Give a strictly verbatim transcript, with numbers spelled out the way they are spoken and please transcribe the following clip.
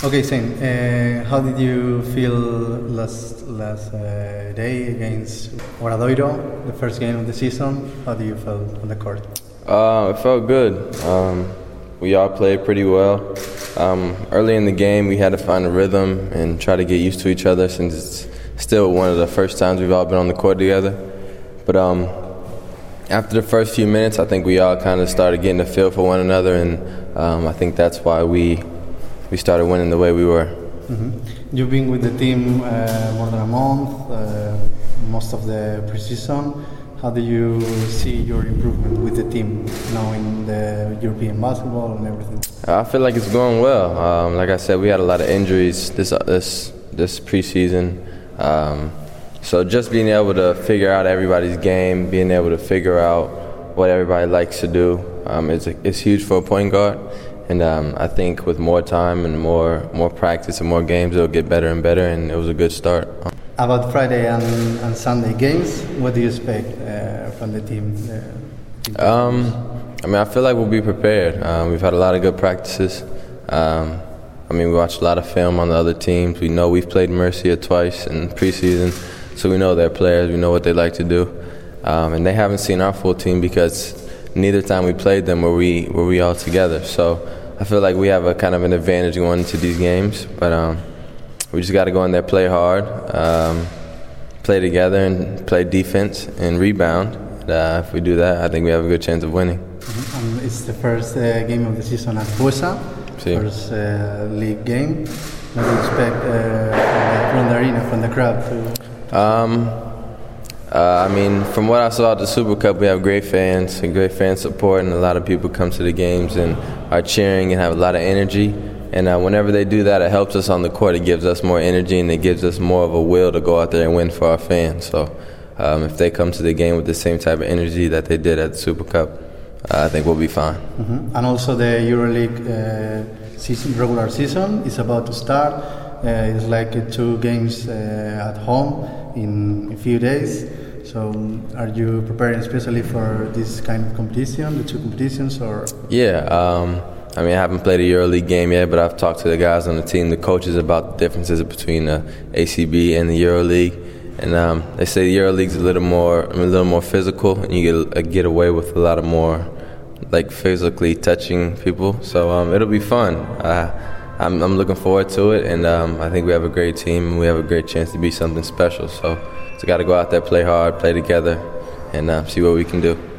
Okay, Sam, uh, how did you feel last last uh, day against Obradoiro, the first game of the season? How do you feel on the court? Uh, it felt good. Um, we all played pretty well. Um, early in the game, we had to find a rhythm and try to get used to each other since it's still one of the first times we've all been on the court together. But um, after the first few minutes, I think we all kind of started getting a feel for one another, and um, I think that's why we we started winning the way we were. Mm-hmm. You've been with the team uh, more than a month, uh, most of the preseason. How do you see your improvement with the team, knowing the European basketball and everything? I feel like it's going well. Um, like I said, we had a lot of injuries this uh, this this preseason. Um, so just being able to figure out everybody's game, being able to figure out what everybody likes to do, um, is is huge for a point guard. And um, I think with more time and more more practice and more games, it'll get better and better. And it was a good start. About Friday and, and Sunday games, what do you expect uh, from the team? Uh, um, I mean, I feel like we'll be prepared. Um, we've had a lot of good practices. Um, I mean, we watched a lot of film on the other teams. We know we've played Murcia twice in preseason, so we know their players. We know what they like to do, um, and they haven't seen our full team because neither time we played them were we were we all together. So I feel like we have a kind of an advantage going into these games, but um, we just got to go in there, play hard, um, play together, and play defense and rebound. And, uh, if we do that, I think we have a good chance of winning. Mm-hmm. Um, it's the first uh, game of the season at Buesa, sí. First uh, league game. What do you expect uh, from, the, from the arena, from the crowd? To um, uh, I mean, from what I saw at the Super Cup, we have great fans and great fan support, and a lot of people come to the games and are cheering and have a lot of energy. And uh, whenever they do that, it helps us on the court. It gives us more energy, and it gives us more of a will to go out there and win for our fans. So um, if they come to the game with the same type of energy that they did at the Super Cup, uh, I think we'll be fine. Mm-hmm. And also the EuroLeague uh, season, regular season is about to start. Uh, it's like uh, two games uh, at home in a few days. So are you preparing especially for this kind of competition, the two competitions? Or Yeah. Um, I mean, I haven't played a EuroLeague game yet, but I've talked to the guys on the team, the coaches, about the differences between the A C B and the EuroLeague. And um, they say the EuroLeague's a little more, a little more physical, and you get, uh, get away with a lot of more, like, physically touching people. So um, it'll be fun. Uh, I'm, I'm looking forward to it, and um, I think we have a great team, and we have a great chance to be something special. So, so got to go out there, play hard, play together, and uh, see what we can do.